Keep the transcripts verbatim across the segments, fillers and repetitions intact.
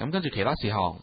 咁跟住其他事項，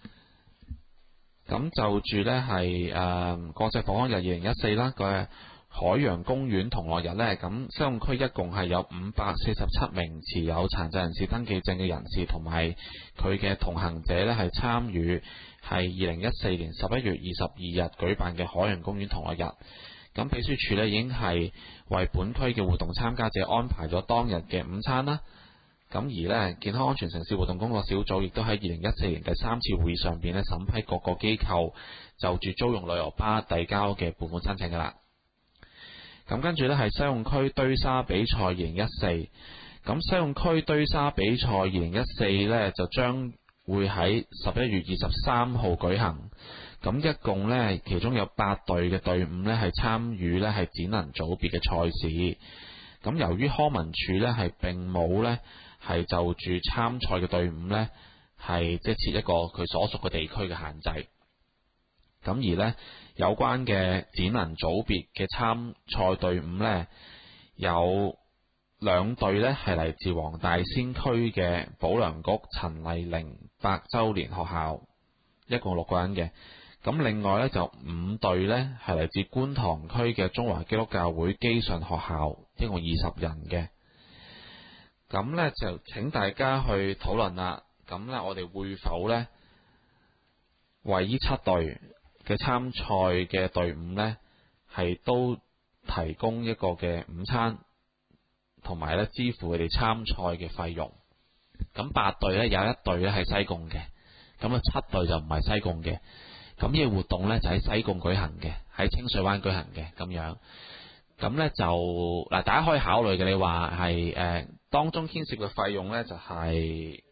咁就住呢係誒國際防安日二零一四啦，個海洋公園同樂日呢，咁西貢區一共係有五百四十七名持有殘疾人士登記證嘅人士同埋佢嘅同行者呢，係參與係二零一四年十一月二十二日舉辦嘅海洋公園同樂日。咁秘書處呢，已經係為本區嘅活動參加者安排咗當日嘅午餐啦。咁而呢，健康安全城市活動工作小組亦都喺二零一四年第三次會議上邊呢，審批各個機構就住租用旅遊巴遞交嘅撥款申請㗎啦。咁跟住呢，係西貢區堆沙比賽二零一四。咁西貢區堆沙比賽二零一四呢，就將會喺十一月二十三號舉行。咁一共呢，其中有八隊嘅隊伍呢，係參與呢係展能組別嘅賽事。咁由於康文署呢，係並冇呢係就住參賽嘅隊伍呢，係即係設一個佢所屬嘅地區嘅限制。咁而呢，有關嘅展能組別嘅參賽隊伍呢，有兩隊呢係嚟自黃大仙區嘅保良局陳麗玲百周年學校，一共六個人嘅。咁另外呢，就五隊呢係嚟自觀塘區嘅中華基督教會基信學校，一共二十人嘅。咁呢，就請大家去討論啦。咁呢，我哋會否呢為呢七隊嘅參賽嘅隊伍呢，係都提供一個嘅午餐，同埋呢支付佢哋參賽嘅費用。咁八隊呢，有一隊呢係西貢嘅，咁啊七隊就唔係西貢嘅。咁呢個活動呢，就喺西貢舉行嘅，喺清水灣舉行嘅咁樣。咁呢，就嗱，大家可以考慮嘅，你話係誒當中牽涉嘅費用呢，就係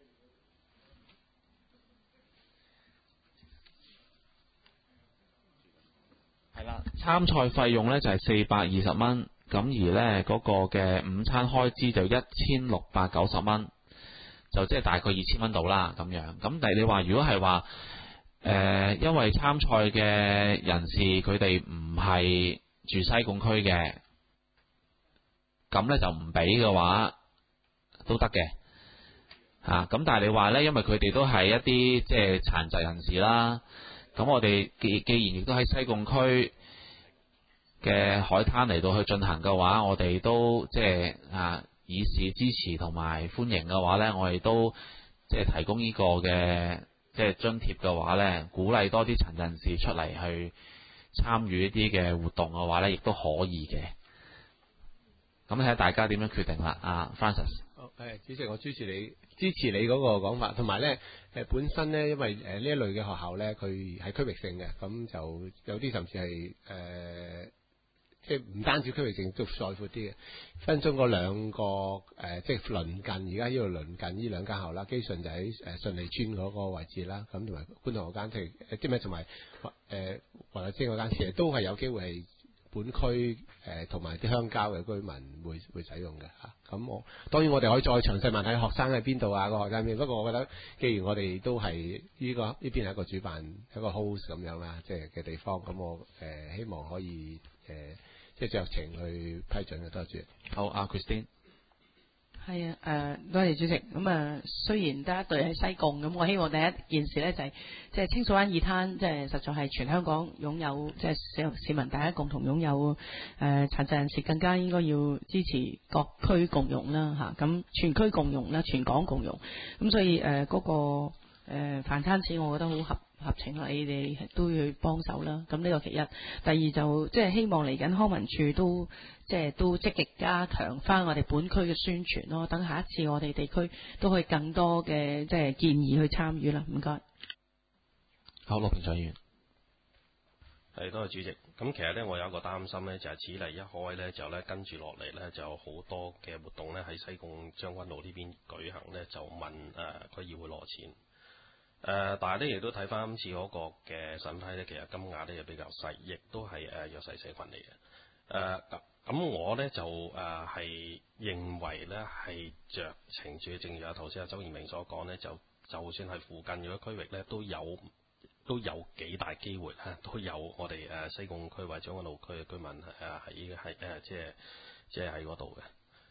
係啦，參賽費用呢，就係四百二十蚊，咁而呢，嗰個嘅午餐開支就一千六百九十蚊，就即係大概二千蚊到啦咁樣。咁但係你話如果係話誒，因為參賽嘅人士佢哋唔係住西貢區嘅，咁呢就唔俾嘅話都得嘅嚇。咁但係你話呢，因為佢哋都係一啲即係殘疾人士啦，咁我哋既既然亦都喺西貢區嘅海灘嚟到去進行嘅話，我哋都即係啊以示支持同埋歡迎嘅話呢，我哋都即係提供呢個嘅即係津貼嘅話呢，鼓勵多啲殘疾人士出嚟去參與一啲嘅活動嘅話呢，亦都可以嘅。咁睇下大家點樣決定啦。啊 Francis。 好，誒，主席，我支持你支持你嗰個講法，同埋呢，誒本身呢，因為誒呢一類嘅學校呢，佢係區域性嘅，咁就有啲甚至係誒。呃即係唔單止區域性，都再闊啲嘅。分中嗰兩個誒、呃，即係鄰近，而家呢度鄰近呢兩間校啦。基順就喺誒順利村嗰個位置啦，咁同埋觀塘嗰間，譬如誒啲咩同埋誒華麗晶嗰間，其實都係有機會係本區誒同埋啲鄉郊嘅居民會會使用嘅嚇。咁我當然我哋可以再詳細問睇學生喺邊度啊，個學生邊。不過我覺得，既然我哋都係呢、這個呢邊係一個主辦一個 host 咁樣啦，即係嘅地方，咁我誒、呃、希望可以誒。呃即係酌情去批准嘅，多謝。 好，阿 Christine。 係啊，誒、呃，多謝主席。咁啊，雖然得一隊喺西貢，咁我希望第一件事呢，就係、是，即係清水灣二灘，即係實在係全香港擁有，即係市市民大家共同擁有，誒、呃，殘疾人士更加應該要支持各區共融啦，嚇，咁全區共融啦，全港共融。咁所以誒，嗰、呃那個誒飯餐錢，我覺得好合。合情啦，你哋都要去幫手啦。咁呢個其一，第二就即係希望嚟緊康文署都即係都積極加強翻我哋本區嘅宣傳咯。等下一次我哋地區都可以更多嘅即係建議去參與啦。唔該。 好，陸平長議員。 係，多謝主席。咁其實呢，我有一個擔心呢，就係此例一開呢，就呢跟住落嚟呢，就有好多嘅活動呢喺西貢將軍澳呢邊舉行呢，就問誒區議會攞錢。誒、呃，但係咧，亦都睇翻今次嗰個嘅審批咧，其實金額咧又比較細，亦都係誒弱勢社群嚟嘅。誒、呃，咁我咧就誒係、呃、認為咧係酌情住，正如阿頭先阿周賢明所講咧，就就算係附近嗰啲區域咧，都有都有幾大機會咧，都有我哋誒西貢區或者將軍澳區嘅居民誒喺喺誒即係即係喺嗰度嘅。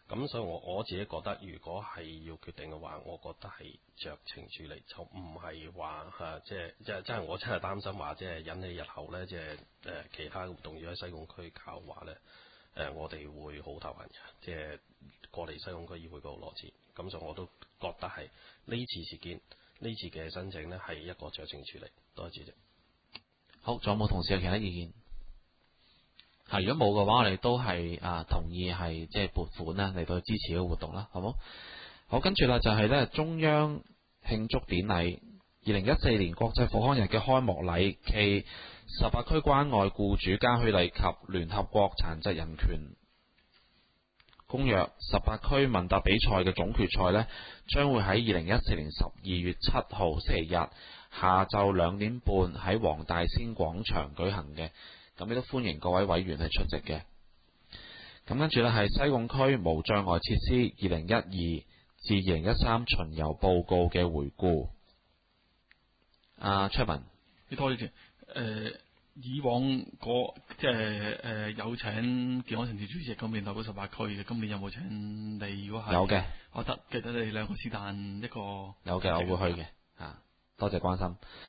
咁所以我我自己覺得，如果係要決定嘅話，我覺得係酌情處理，就唔係話嚇，即係即係即係我真係擔心話，即係引起日後咧，即係誒其他活動要喺西貢區搞話咧，誒、呃、我哋會好頭痕嘅，即係過嚟西貢區議會嗰度攞錢。咁所以我都覺得係呢次事件，呢次嘅申請呢係一個酌情處理。多謝主席。 好，仲有冇同事有其他意見？係，如果冇嘅話，我哋都係啊同意係即係撥款啦嚟到支持呢個活動啦，好冇？好，跟住啦就係咧中央慶祝典禮二零一四年國際復康日嘅開幕禮暨十八區關愛僱主嘉許禮及聯合國殘疾人權公約十八區問答比賽嘅總決賽呢，將會喺二零一四年十二月七號星期日下晝兩點半喺黃大仙廣場舉行嘅。咁亦都歡迎各位委員係出席嘅。咁跟住呢係西貢區無障礙設施二零一二至二零一三巡遊報告嘅回顧。阿 Chairman， 多謝。誒、呃，以往嗰即係誒有請健康城市主席，今年代表十八區嘅，今年有冇請你？如果係有嘅， 我得記得你兩個是但一個有嘅，我會去嘅。啊，多謝關心。